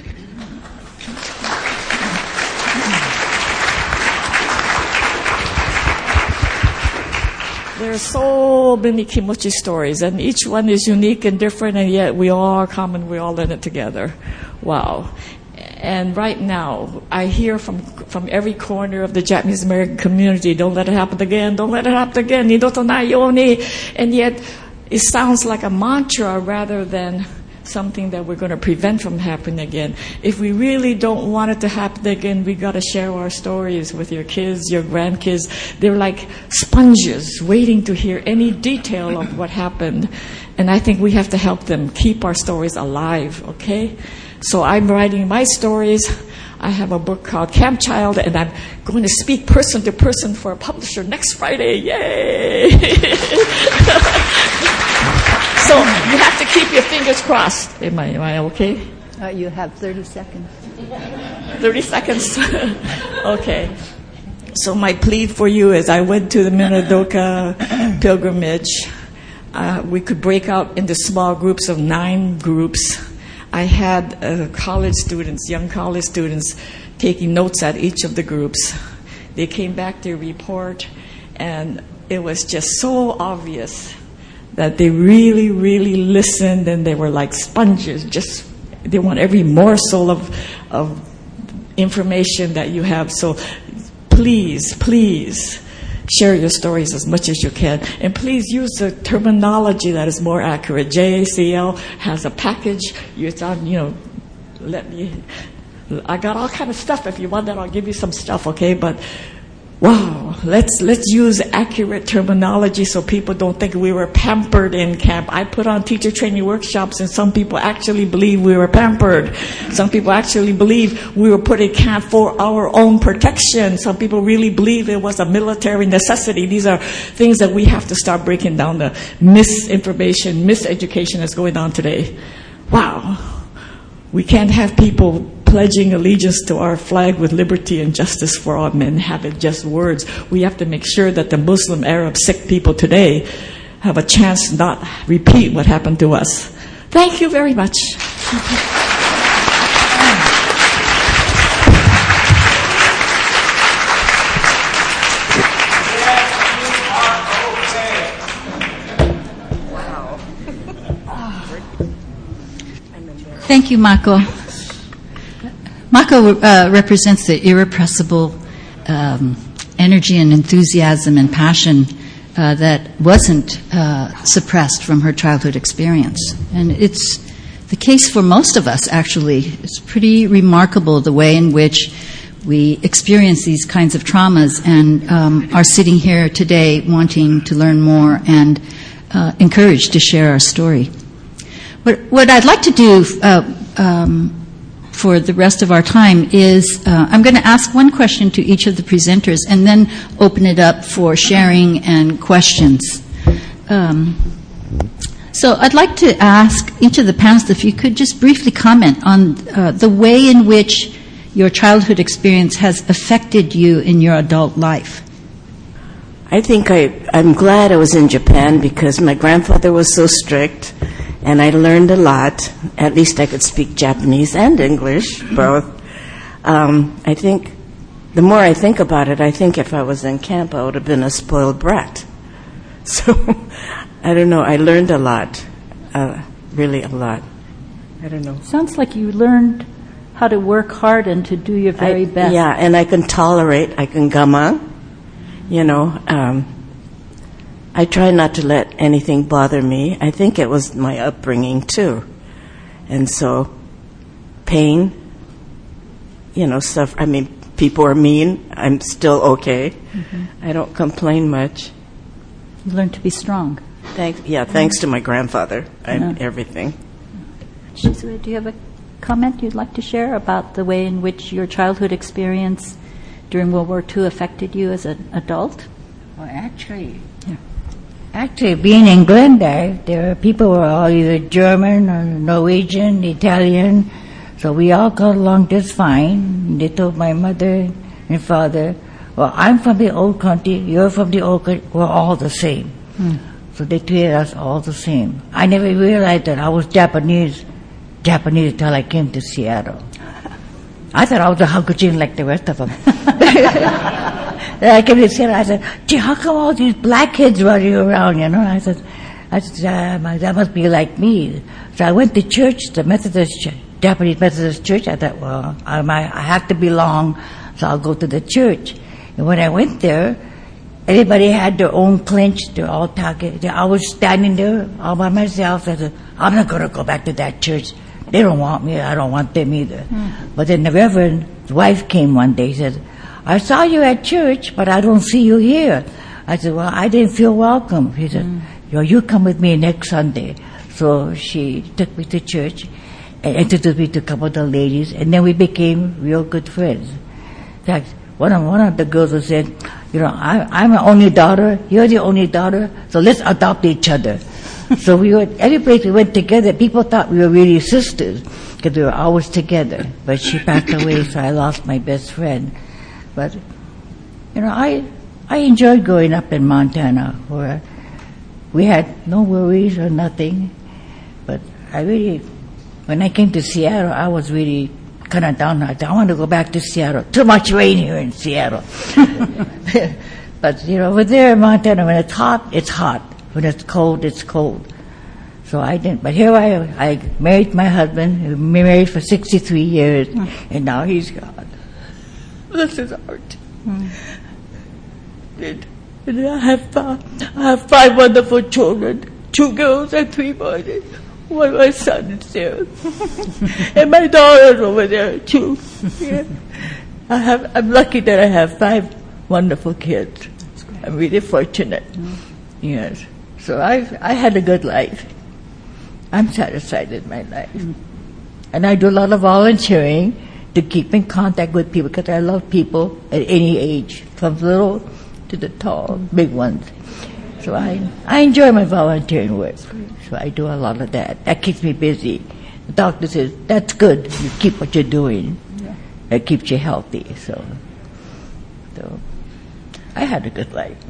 There are so many kimochi stories, and each one is unique and different, and yet we all are common. We're all in it together. Wow. And right now, I hear from from every corner of the Japanese American community, don't let it happen again, don't let it happen again, nidoto nai yoni. And yet, it sounds like a mantra rather than something that we're going to prevent from happening again. If we really don't want it to happen again, we got to share our stories with your kids, your grandkids. They're like sponges waiting to hear any detail of what happened. And I think we have to help them keep our stories alive, okay? So I'm writing my stories. I have a book called Camp Child, and I'm going to speak person to person for a publisher next Friday. Yay! So you have to keep your fingers crossed. Am I, am I okay? Uh, you have thirty seconds. thirty seconds. Okay. So my plea for you is I went to the Minidoka pilgrimage. Uh, we could break out into small groups of nine groups. I had uh, college students, young college students, taking notes at each of the groups. They came back to report, and it was just so obvious that they really, really listened, and they were like sponges. Just they want every morsel of of information that you have. So please, please share your stories as much as you can. And please use the terminology that is more accurate. J A C L has a package. It's on, you know, let me, I got all kind of stuff. If you want that, I'll give you some stuff, okay? But wow, let's let's use accurate terminology so people don't think we were pampered in camp. I put on teacher training workshops, and some people actually believe we were pampered. Some people actually believe we were put in camp for our own protection. Some people really believe it was a military necessity. These are things that we have to start breaking down, the misinformation, miseducation that's going on today. Wow. We can't have people pledging allegiance to our flag with liberty and justice for all men, have it just words. We have to make sure that the Muslim, Arab, Sikh people today have a chance to not repeat what happened to us. Thank you very much. Thank you, Mako. Mako uh, represents the irrepressible um, energy and enthusiasm and passion uh, that wasn't uh, suppressed from her childhood experience. And it's the case for most of us, actually. It's pretty remarkable the way in which we experience these kinds of traumas and um, are sitting here today wanting to learn more and uh, encouraged to share our story. What, what I'd like to do uh, um, for the rest of our time is uh, I'm going to ask one question to each of the presenters and then open it up for sharing and questions. Um, so I'd like to ask each of the panelists if you could just briefly comment on uh, the way in which your childhood experience has affected you in your adult life. I think I, I'm glad I was in Japan because my grandfather was so strict, and I learned a lot. At least I could speak Japanese and English, both. Um, I think, the more I think about it, I think if I was in camp, I would have been a spoiled brat. So, I don't know, I learned a lot, uh, really a lot. I don't know. Sounds like you learned how to work hard and to do your very I, best. Yeah, and I can tolerate, I can gaman, you know. Um, I try not to let anything bother me. I think it was my upbringing, too. And so, pain, you know, stuff, I mean, people are mean. I'm still okay. Mm-hmm. I don't complain much. You learned to be strong. Thanks, yeah, thanks to my grandfather and Yeah. everything. Shizue, do you have a comment you'd like to share about the way in which your childhood experience during World War Two affected you as an adult? Well, actually, actually, being in Glendale, there were people who were all either German or Norwegian, Italian, so we all got along just fine. They told my mother and father, well, I'm from the old country, you're from the old country, we're all the same. Hmm. So they treated us all the same. I never realized that I was Japanese, Japanese until I came to Seattle. I thought I was a Hakuchin like the rest of them. Then I came to Seattle, I said, gee, how come all these black kids running around, you know? I said, I said, uh, that must be like me. So I went to church, the Methodist church, Japanese Methodist church. I thought, well, I, might, I have to belong, so I'll go to the church. And when I went there, everybody had their own clinch. They're all talking. I was standing there all by myself. I said, I'm not going to go back to that church. They don't want me. I don't want them either. Mm. But then the Reverend's wife came one day. He said, I saw you at church, but I don't see you here. I said, well, I didn't feel welcome. He said, mm. you, you come with me next Sunday. So she took me to church and introduced me to a couple of the ladies, and then we became real good friends. In fact, one of, one of the girls was said, you know, I, I'm an only daughter, you're the only daughter, so let's adopt each other. So we were, every place we went together, people thought we were really sisters, because we were always together. But she passed away, so I lost my best friend. But, you know, I I enjoyed growing up in Montana, where we had no worries or nothing. But I really, when I came to Seattle, I was really kind of down. I said, I want to go back to Seattle. Too much rain here in Seattle. But, you know, over there in Montana, when it's hot, it's hot. When it's cold, it's cold. So I didn't. But here I I married my husband. We were married for sixty-three years, mm. and now he's gone. This is art. Mm. And, and I have five, I have five wonderful children, two girls and three boys. One of my sons there, and my daughter's over there too. Yeah. I have. I'm lucky that I have five wonderful kids. I'm really fortunate. Mm. Yes. So I I had a good life. I'm satisfied in my life, mm. and I do a lot of volunteering to keep in contact with people, because I love people at any age, from little to the tall, big ones. So I I enjoy my volunteering work. So I do a lot of that. That keeps me busy. The doctor says, that's good. You keep what you're doing. Yeah. That keeps you healthy. So, so I had a good life.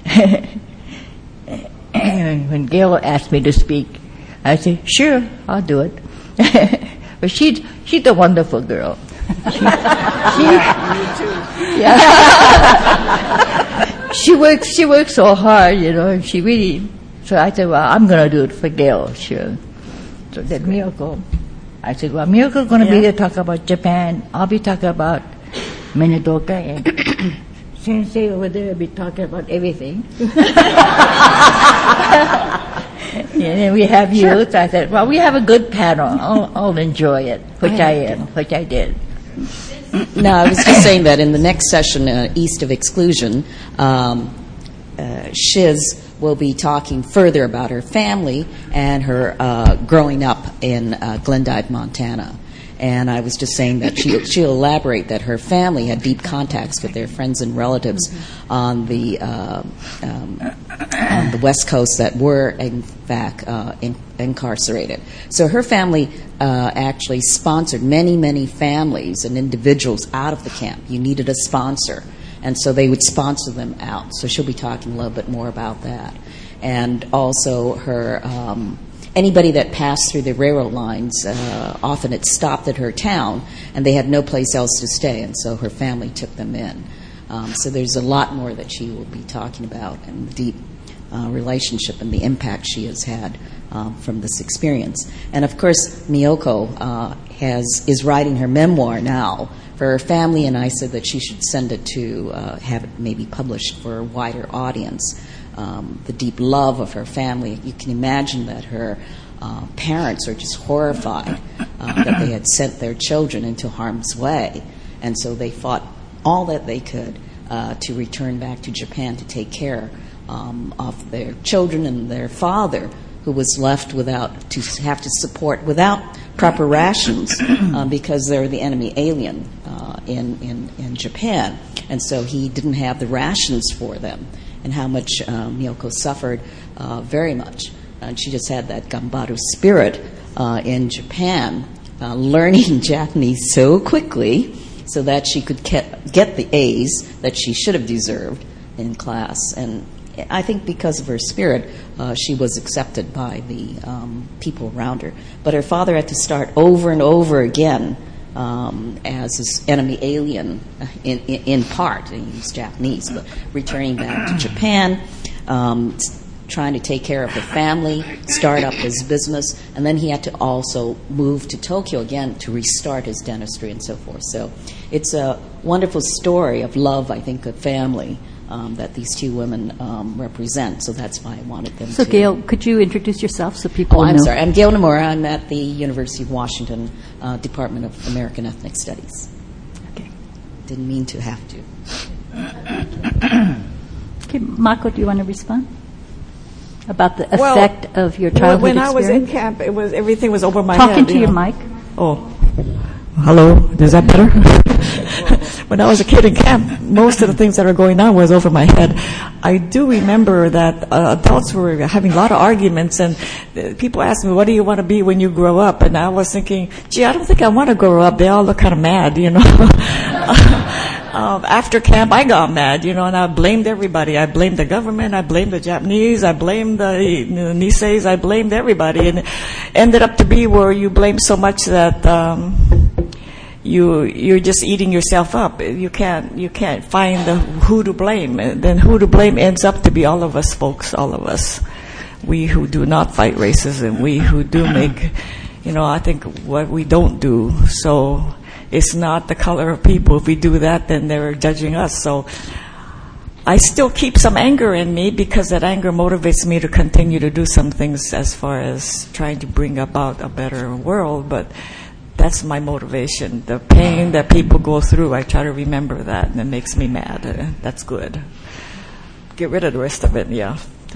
When Gail asked me to speak, I said, sure, I'll do it. But she's, she's a wonderful girl. She, she, yeah. she works. She works so hard, you know. And she really. So I said, well, I'm going to do it for Gail, sure. So then Miyoko, I said, well, Miyoko's going to yeah. be there to talk about Japan. I'll be talking about Minidoka, and Sensei over there will be talking about everything. And then we have you. Sure. So I said, well, we have a good panel. I'll, I'll enjoy it, which I, I am, which I did. No, I was just saying that in the next session, uh, East of Exclusion, um, uh, Shiz will be talking further about her family and her uh, growing up in uh, Glendive, Montana. And I was just saying that she, she'll elaborate that her family had deep contacts with their friends and relatives on the uh, um, on the West Coast that were, in fact, uh, in, incarcerated. So her family uh, actually sponsored many, many families and individuals out of the camp. You needed a sponsor, and so they would sponsor them out. So she'll be talking a little bit more about that. And also her... Um, Anybody that passed through the railroad lines, uh, often it stopped at her town, and they had no place else to stay, and so her family took them in. Um, so there's a lot more that she will be talking about, and the deep uh, relationship and the impact she has had um, from this experience. And of course, Miyoko uh, has is writing her memoir now for her family, and I said that she should send it to uh, have it maybe published for a wider audience. Um, the deep love of her family. You can imagine that her uh, parents are just horrified uh, that they had sent their children into harm's way. And so they fought all that they could uh, to return back to Japan to take care um, of their children and their father, who was left without to have to support without proper rations um, because they're the enemy alien uh, in, in in Japan, and so he didn't have the rations for them, and how much um, Miyoko suffered uh, very much. And she just had that Gambaru spirit uh, in Japan, uh, learning Japanese so quickly so that she could get, get the A's that she should have deserved in class. And I think because of her spirit, uh, she was accepted by the um, people around her. But her father had to start over and over again um, as his enemy alien, in, in, in part. He was Japanese, but returning back to Japan, um, trying to take care of the family, start up his business, and then he had to also move to Tokyo again to restart his dentistry and so forth. So it's a wonderful story of love, I think, of family. Um, that these two women um, represent, so that's why I wanted them so to. So, Gail, could you introduce yourself so people oh, know? I'm sorry. I'm Gail Nomura. I'm at the University of Washington uh, Department of American Ethnic Studies. Okay. Didn't mean to have to. Okay, Mako, do you want to respond? About the Well, effect of your childhood when I was in experience? camp, it was everything was over my Talk head. into you your know. mic. Oh, hello. Is that better? When I was a kid in camp, most of the things that are going on was over my head. I do remember that uh, adults were having a lot of arguments, and uh, people asked me, "What do you want to be when you grow up?" And I was thinking, "Gee, I don't think I want to grow up." They all look kind of mad, you know. um, after camp, I got mad, you know, and I blamed everybody. I blamed the government. I blamed the Japanese. I blamed the, the Niseis. I blamed everybody, and it ended up to be where you blame so much that. Um, You you're just eating yourself up. You can't you can't find the who to blame. And then who to blame ends up to be all of us, folks. All of us, we who do not fight racism, we who do make, you know, I think what we don't do. So it's not the color of people. If we do that, then they're judging us. So I still keep some anger in me because that anger motivates me to continue to do some things as far as trying to bring about a better world. But that's my motivation. The pain that people go through, I try to remember that, and it makes me mad. Uh, that's good. Get rid of the rest of it, yeah.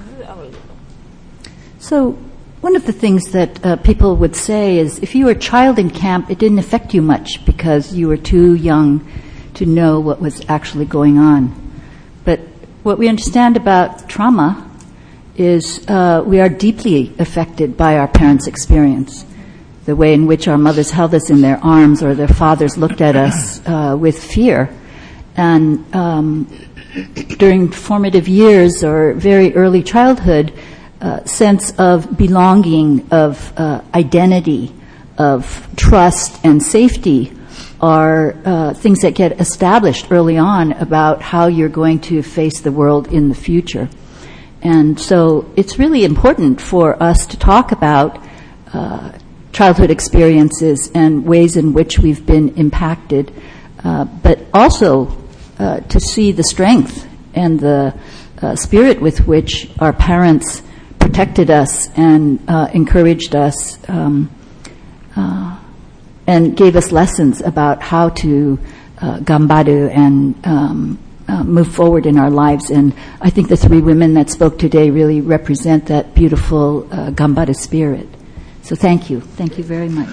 So one of the things that uh, people would say is if you were a child in camp, it didn't affect you much because you were too young to know what was actually going on. But what we understand about trauma is uh, we are deeply affected by our parents' experience. The way in which our mothers held us in their arms or their fathers looked at us uh, with fear. And um, during formative years or very early childhood, uh, sense of belonging, of uh, identity, of trust and safety are uh, things that get established early on about how you're going to face the world in the future. And so it's really important for us to talk about uh, childhood experiences and ways in which we've been impacted, uh, but also uh, to see the strength and the uh, spirit with which our parents protected us and uh, encouraged us um, uh, and gave us lessons about how to uh, gambaru and um, uh, move forward in our lives. And I think the three women that spoke today really represent that beautiful uh, gambaru spirit. So thank you. Thank you very much.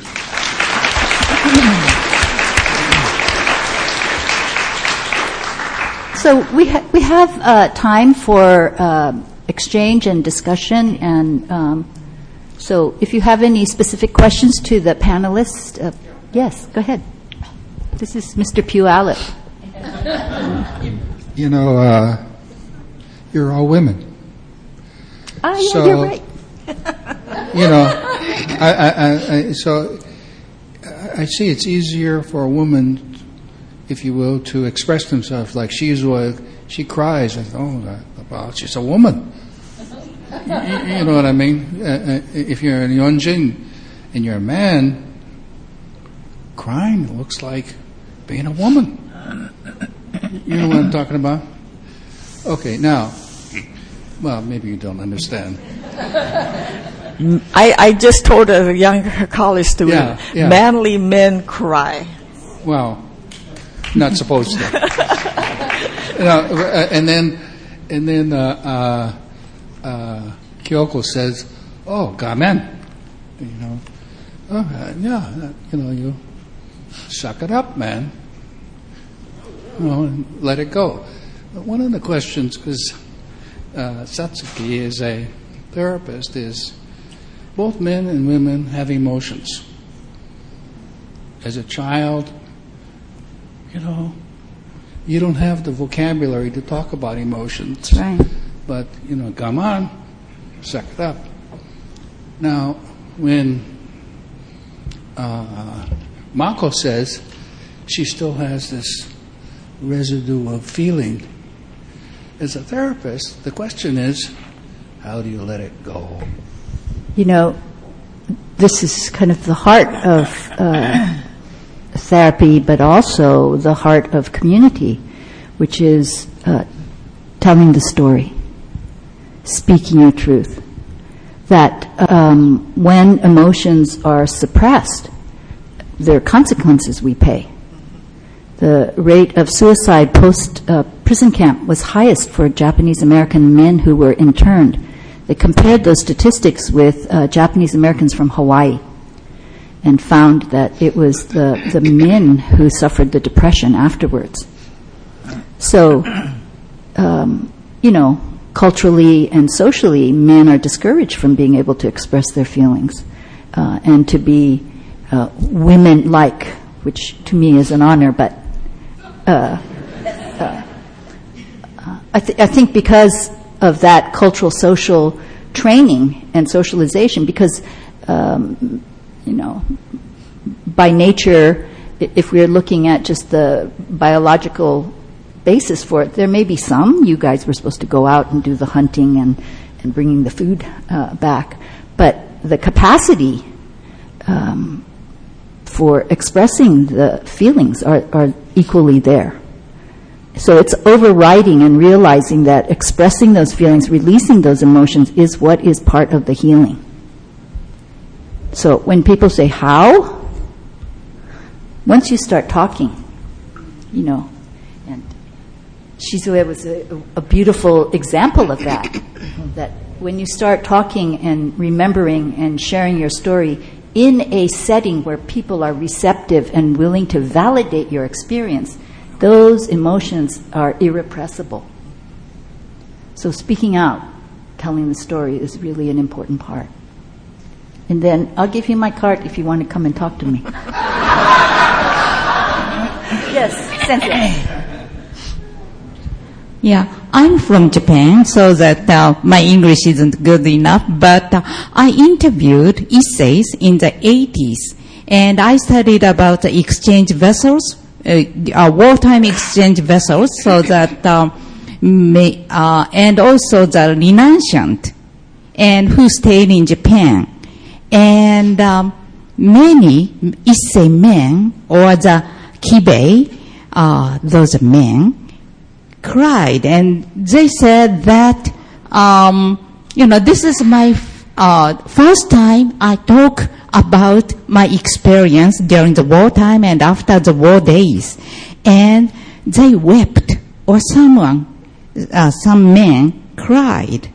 So we ha- we have uh, time for uh, exchange and discussion, and um, so if you have any specific questions to the panelists, uh, yes, go ahead. This is Mister Puyallup. You know, uh, you're all women. Ah, yeah, so, you're right. You know, I, I, I, so I see it's easier for a woman, if you will, to express themselves. Like she's, uh, she cries. And, oh, well, she's a woman. you, you know what I mean? Uh, if you're a Yonjin and you're a man, crying looks like being a woman. You know what I'm talking about? Okay, now, well, maybe you don't understand. I, I just told a young college student, Yeah, yeah. manly men cry. Well, not supposed to. You know, and then and then uh, uh, uh, Kyoko says, "Oh, gamen," you know. Oh, uh, yeah, you know, you suck it up, man. You know, and let it go. But one of the questions, because uh, Satsuki is a therapist, is both men and women have emotions. As a child, you know, you don't have the vocabulary to talk about emotions. That's right. But, you know, come on, suck it up. Now, when uh, Mako says she still has this residue of feeling, as a therapist, the question is, how do you let it go? You know, this is kind of the heart of uh, therapy, but also the heart of community, which is uh, telling the story, speaking your truth. That um, when emotions are suppressed, there are consequences we pay. The rate of suicide post-prison uh, camp was highest for Japanese American men who were interned. They compared those statistics with uh, Japanese Americans from Hawaii and found that it was the, the men who suffered the depression afterwards. So, um, you know, culturally and socially, men are discouraged from being able to express their feelings uh, and to be uh, women-like, which to me is an honor, but uh, uh, I, th- I think because of that cultural, social training and socialization, because, um, you know, by nature, if we're looking at just the biological basis for it, there may be some. You guys were supposed to go out and do the hunting and, and bringing the food uh, back. But the capacity um, for expressing the feelings are, are equally there. So it's overriding and realizing that expressing those feelings, releasing those emotions is what is part of the healing. So when people say, how? Once you start talking, you know, and Shizue was a, a beautiful example of that, that when you start talking and remembering and sharing your story in a setting where people are receptive and willing to validate your experience, those emotions are irrepressible. So speaking out, telling the story is really an important part. And then I'll give you my card if you want to come and talk to me. Yes, Sensei. Yeah, I'm from Japan, so that uh, my English isn't good enough, but uh, I interviewed Issei's in the eighties, and I studied about the exchange vessels, uh, uh, wartime exchange vessels, so that, uh, may, uh, and also the renunciant, and who stayed in Japan. And um, many Issei men, or the Kibei, uh, those men, cried, and they said that, um, you know, this is my uh, first time I talk about my experience during the wartime and after the war days. And they wept, or someone, uh, some men cried.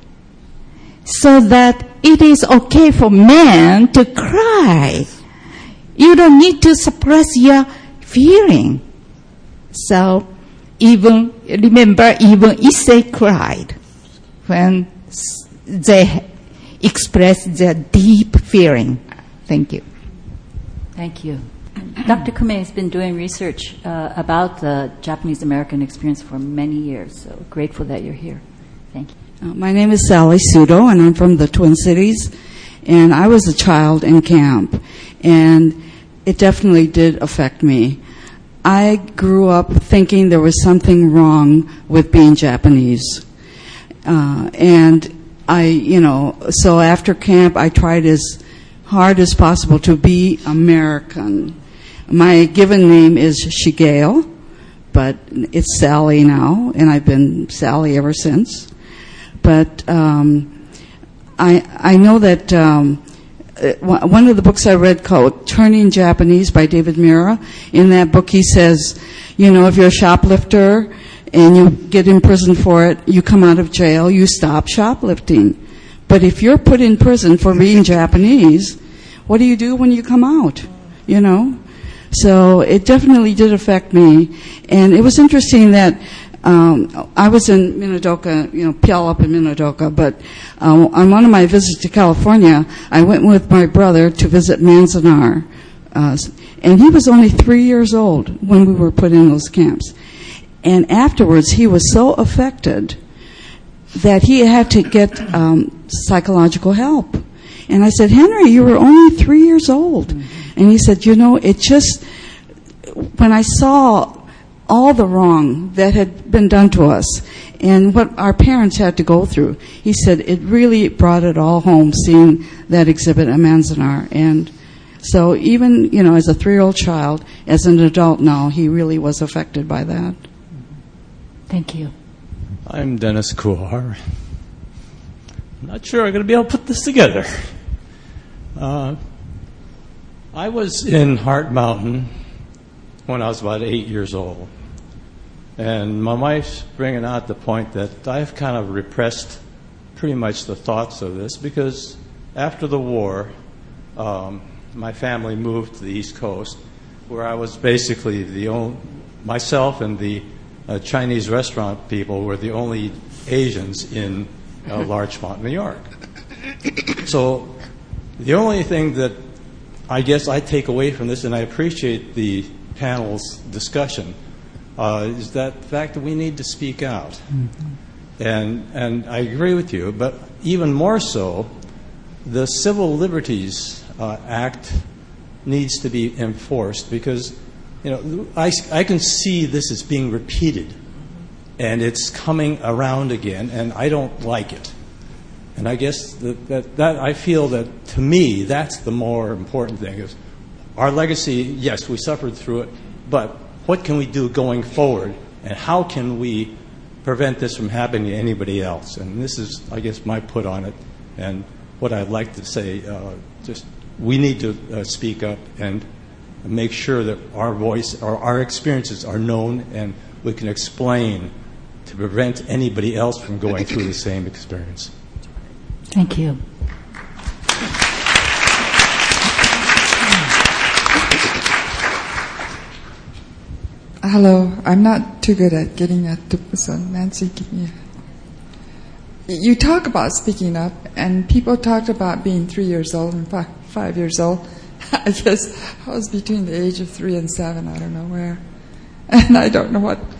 So that it is okay for men to cry. You don't need to suppress your feeling. So, even, remember, even Issei cried when they expressed their deep feeling. Thank you. Thank you. Doctor Kume has been doing research uh, about the Japanese American experience for many years, so grateful that you're here. Thank you. Uh, my name is Sally Sudo, and I'm from the Twin Cities, and I was a child in camp, and it definitely did affect me. I grew up thinking there was something wrong with being Japanese. Uh, and I, you know, so after camp, I tried as hard as possible to be American. My given name is Shigeo, but it's Sally now, and I've been Sally ever since. But um, I, I know that um, one of the books I read called Turning Japanese by David Mira, in that book he says, you know, if you're a shoplifter and you get in prison for it, you come out of jail, you stop shoplifting. But if you're put in prison for being Japanese, what do you do when you come out? You know? So it definitely did affect me. And it was interesting that um, I was in Minidoka, you know, Puyallup in Minidoka, but um, on one of my visits to California, I went with my brother to visit Manzanar. Uh, and he was only three years old when we were put in those camps. And afterwards, he was so affected that he had to get um, psychological help. And I said, Henry, you were only three years old. Mm-hmm. And he said, you know, it just, when I saw all the wrong that had been done to us and what our parents had to go through, he said it really brought it all home seeing that exhibit at Manzanar. And so even, you know, as a three-year-old child, as an adult now, he really was affected by that. Thank you. I'm Dennis Kuhar. I'm not sure I'm going to be able to put this together. Uh, I was in Heart Mountain when I was about eight years old. And my wife's bringing out the point that I've kind of repressed pretty much the thoughts of this because after the war, um, my family moved to the East Coast where I was basically the only, myself and the uh, Chinese restaurant people were the only Asians in uh, Larchmont, New York. So the only thing that I guess I take away from this, and I appreciate the panel's discussion, uh, is that the fact that we need to speak out. Mm-hmm. And and I agree with you, but even more so, the Civil Liberties uh, Act needs to be enforced because, you know, I, I can see this is being repeated, and it's coming around again, and I don't like it. And I guess that, that, that I feel that, to me, that's the more important thing. Is our legacy, yes, we suffered through it, but what can we do going forward, and how can we prevent this from happening to anybody else? And this is, I guess, my put on it, and what I'd like to say, uh, just we need to uh, speak up and make sure that our voice or our experiences are known and we can explain to prevent anybody else from going through the same experience. Thank you. Hello. I'm not too good at getting at the person. Nancy, give me a... You talk about speaking up, and people talked about being three years old and five, five years old. I guess I was between the age of three and seven. I don't know where. And I don't know what...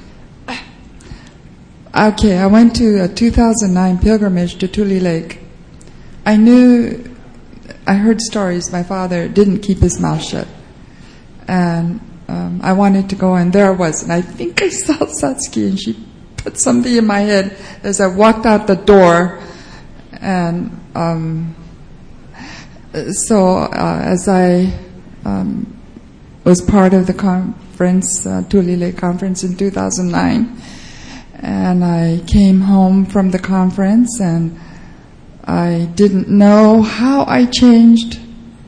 Okay, I went to a two thousand nine pilgrimage to Tule Lake. I knew... I heard stories. My father didn't keep his mouth shut. And um, I wanted to go, and there I was. And I think I saw Satsuki, and she put something in my head as I walked out the door. And... Um, So uh, as I um, was part of the conference, uh, Tule Lake Conference in two thousand nine, and I came home from the conference, and I didn't know how I changed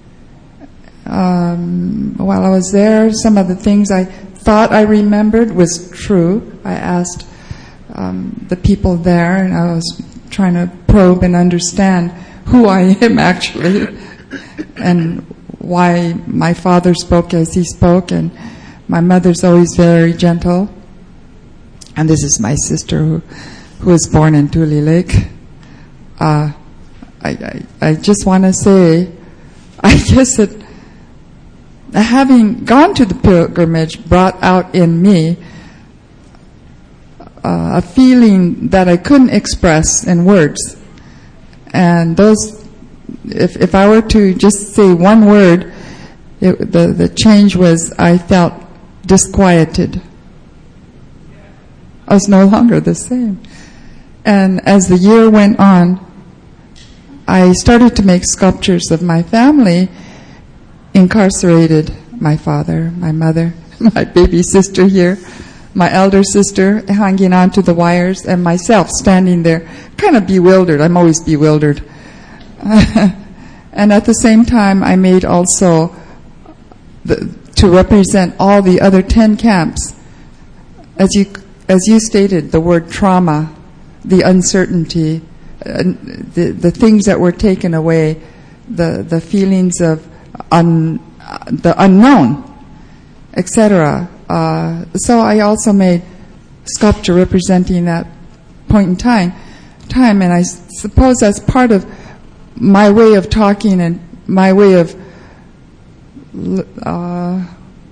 um, while I was there. Some of the things I thought I remembered was true. I asked um, the people there, and I was trying to probe and understand who I am actually, and why my father spoke as he spoke, and my mother's always very gentle. And this is my sister who, who was born in Tule Lake. Uh, I, I, I just want to say, I guess that having gone to the pilgrimage brought out in me uh, a feeling that I couldn't express in words. And those, if if I were to just say one word, it, the the change was I felt disquieted. I was no longer the same. And as the year went on, I started to make sculptures of my family, incarcerated, my father, my mother, my baby sister here, my elder sister hanging onto the wires, and myself standing there, kind of bewildered. I'm always bewildered. And at the same time, I made also, the, to represent all the other ten camps. As you as you stated, the word trauma, the uncertainty, uh, the the things that were taken away, the the feelings of un, uh, the unknown, et cetera. Uh, so I also made sculpture representing that point in time, time, and I suppose that's part of my way of talking and my way of, uh,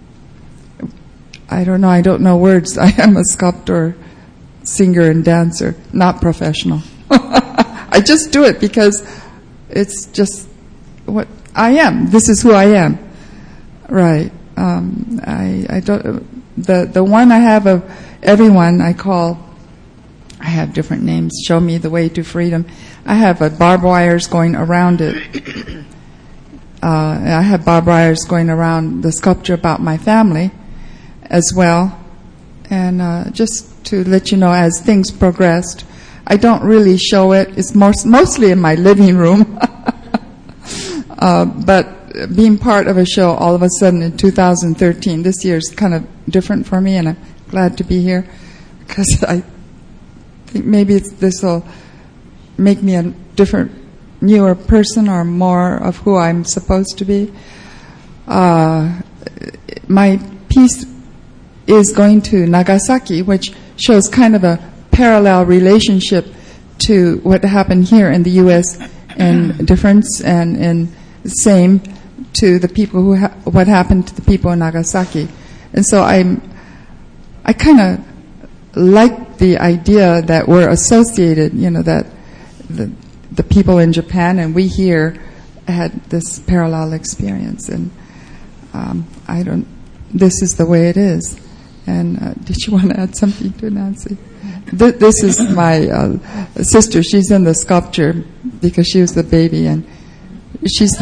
I don't know, I don't know words. I am a sculptor, singer, and dancer, not professional. I just do it because it's just what I am. This is who I am. Right. Um, I, I don't, the, the one I have of everyone I call, I have different names, Show Me the Way to Freedom. I have a barbed wires going around it. Uh, I have barbed wires going around the sculpture about my family as well. And uh, just to let you know, as things progressed, I don't really show it. It's most, mostly in my living room. uh, but being part of a show all of a sudden in two thousand thirteen, this year is kind of different for me, and I'm glad to be here because I think maybe this will make me a different, newer person or more of who I'm supposed to be. Uh, my piece is going to Nagasaki, which shows kind of a parallel relationship to what happened here in the U S and difference and, and same to the people who ha- what happened to the people in Nagasaki. And so I'm I kind of like the idea that we're associated, you know, that the the people in Japan and we here had this parallel experience, and um, I don't. This is the way it is. And uh, did you want to add something to Nancy? Th- this is my uh, sister. She's in the sculpture because she was the baby, and she's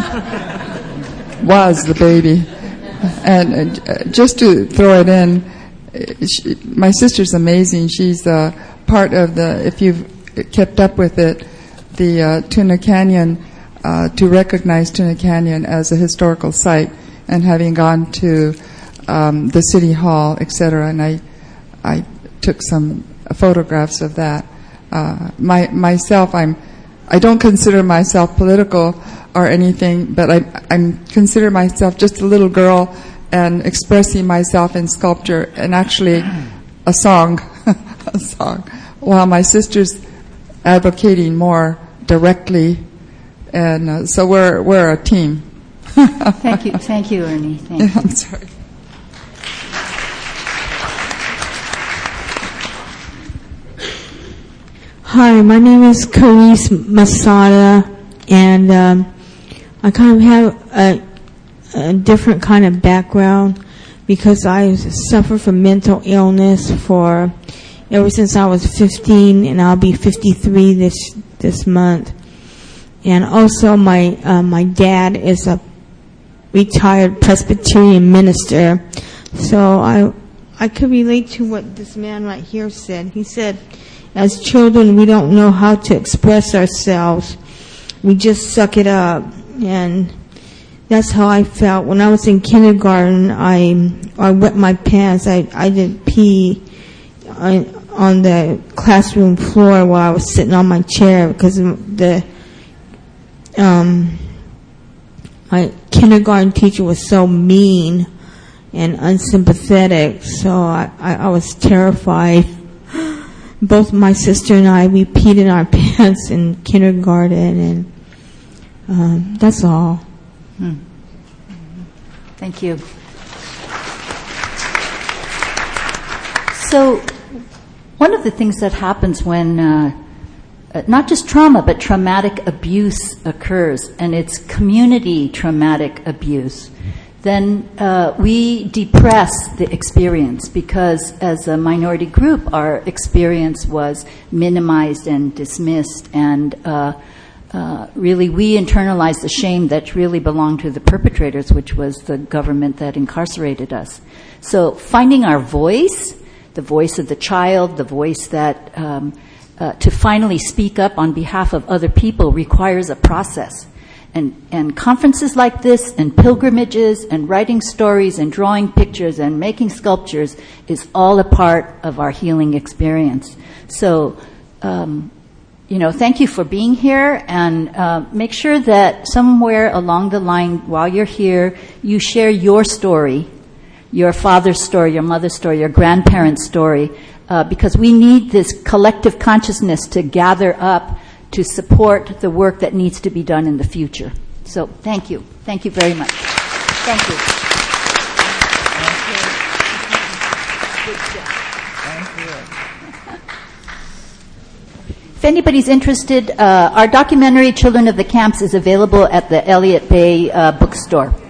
was the baby. And uh, just to throw it in, she, my sister's amazing. She's uh, part of the, if you've kept up with it, the uh, Tuna Canyon, uh, to recognize Tuna Canyon as a historical site, and having gone to um, the city hall, et cetera. And I, I took some photographs of that. Uh, my myself, I'm, I don't consider myself political or anything, but I I'm consider myself just a little girl and expressing myself in sculpture and actually a song, a song, while my sister's advocating more directly, and uh, so we're we're a team. Thank you, thank you, Ernie. Thank you. I'm sorry. Hi, my name is Carice Masada, and um, I kind of have a, a different kind of background because I suffer from mental illness for ever since I was fifteen, and I'll be fifty-three this this month. And also, my uh, my dad is a retired Presbyterian minister, so I I could relate to what this man right here said. He said, as children, we don't know how to express ourselves. We just suck it up. And that's how I felt. When I was in kindergarten, I I wet my pants. I, I did pee on, on the classroom floor while I was sitting on my chair because the um, my kindergarten teacher was so mean and unsympathetic. So I, I, I was terrified. Both my sister and I, we peed in our pants in kindergarten, and um, that's all. Hmm. Thank you. So, one of the things that happens when uh, not just trauma, but traumatic abuse occurs, and it's community traumatic abuse, then uh, we depress the experience because as a minority group, our experience was minimized and dismissed, and uh, uh, really we internalized the shame that really belonged to the perpetrators, which was the government that incarcerated us. So finding our voice, the voice of the child, the voice that um, uh, to finally speak up on behalf of other people requires a process. And, and conferences like this, and pilgrimages, and writing stories, and drawing pictures, and making sculptures is all a part of our healing experience. So, um, you know, thank you for being here, and uh, make sure that somewhere along the line while you're here, you share your story, your father's story, your mother's story, your grandparents' story, uh, because we need this collective consciousness to gather up to support the work that needs to be done in the future. So thank you. Thank you very much. Thank you. If anybody's interested, uh, our documentary, Children of the Camps, is available at the Elliott Bay uh, bookstore.